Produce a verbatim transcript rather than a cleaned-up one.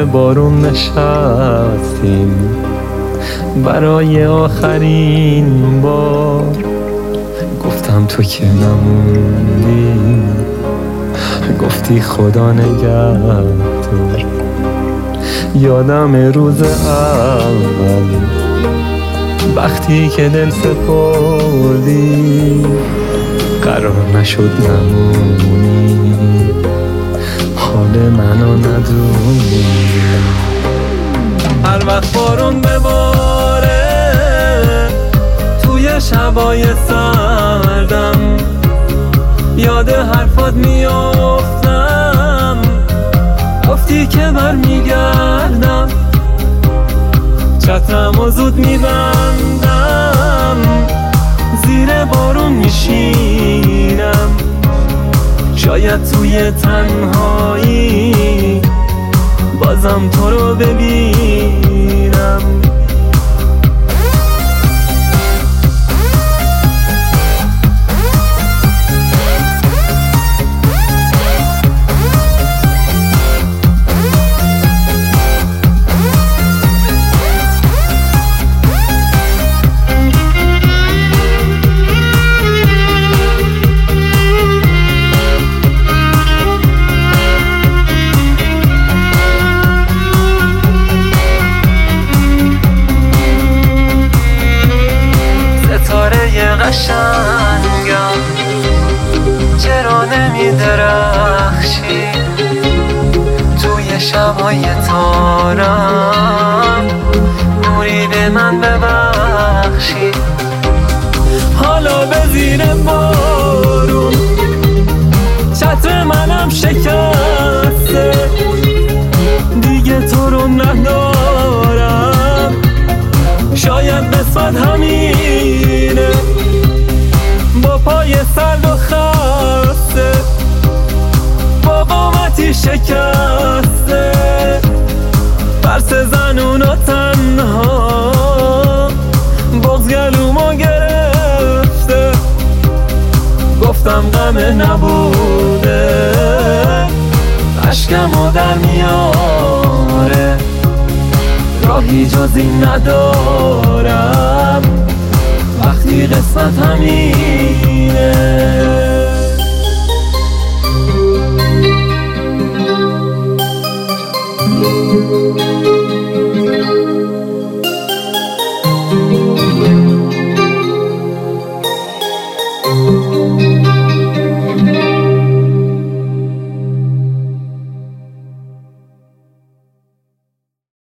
زیر بارون نشستیم برای آخرین بار. گفتم تو که نموندی، گفتی خدا نگهدار. یادم روز اول وقتی که دل سپردی، قرار نشد نمونی، حال منو ندونی. هر وقت بارون بباره توی شبای سردم، یاد حرفات میافتم، گفتی که برمیگردم. چترم و زود میبندم، زیر بارون میشینم، شاید توی تنهایی بازم تو رو ببینم. قشنگم چرا نمی درخشی توی شبای تارم، نوری به من ببخشی. حالا به زیر بارون چتر منم شکسته، دیگه تو رو ندارم، شاید قسمت همینه. با پای سرد و خسته، با قامتی شکسته، فرس زنون و تنها، بغض گلومو گرفته. گفتم غم نبوده، اشکمو در میاره، راهی جز این ندارم وقتی قسمت همینه.